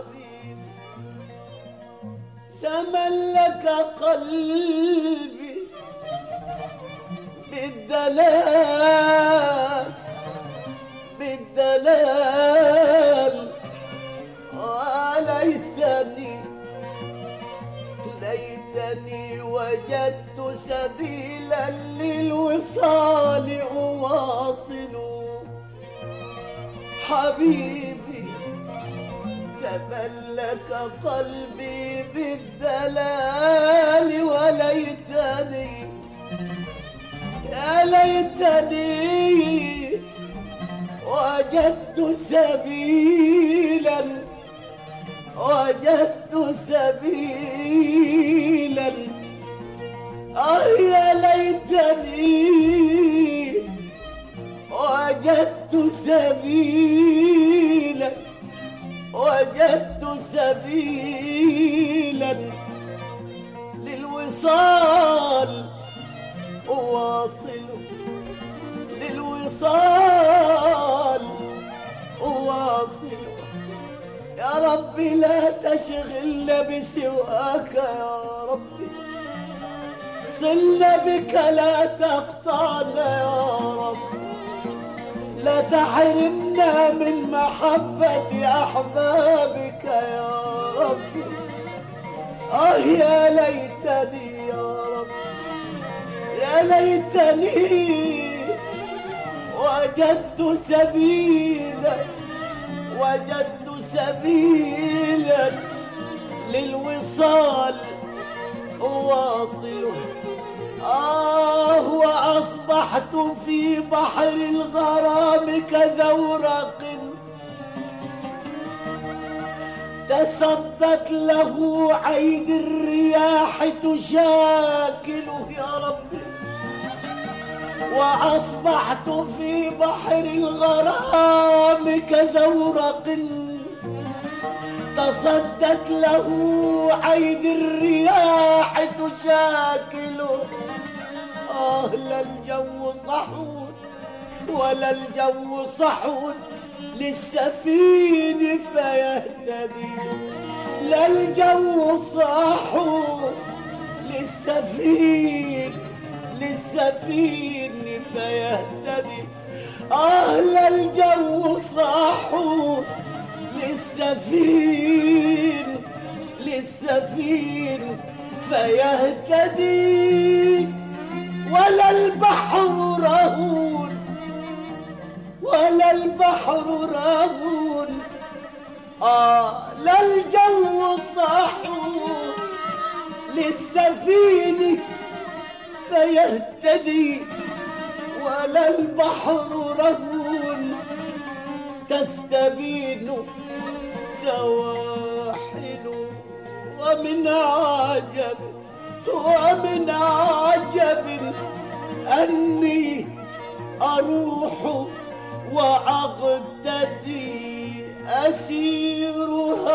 حبيبي تملك قلبي بالدلال بالدلال، ليتني وجدت سبيلا للوصال أواصل. حبيبي تملك قلبي بالدلال، وليتني يا ليتني وجدت سبيلا يا ليتني وجدت سبيلا للوصال أواصل، يا ربي لا تشغلنا بسواك، يا ربي صلنا بك لا تقطعنا، يا رب لا تحرمنا من محبة أحبابك يا ربي. يا ليتني يا رب، يا ليتني وجدت سبيلا للوصال أواصل. وأصبحت في بحر الغرام كزورق تصدت له عين الرياح تشاكله، يا ربي وأصبحت في بحر الغرام كزورق تصدت له عين الرياح تشاكله. لا الجو صحون ولا الجو صحون للسفين فيهتدي، لا الجو صحون للسفين فيهتدي. لا الجو صحون للسفين فيهتدي، ولا البحر رهون لا الجو صحون للسفين فيهتدي، ولا البحر رهون تستبين سواحل. ومن عجب أني أروح وأغتدي أسير